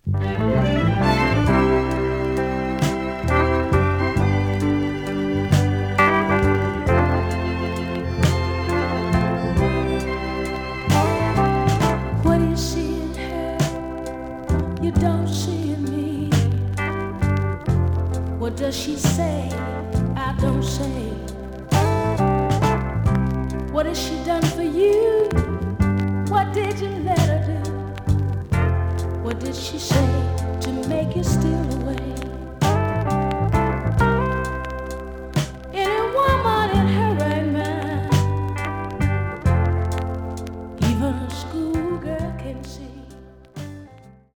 What do you see in her you don't see in me? What does she say I don't say? What has she done for you? What did you let her do? What did she say?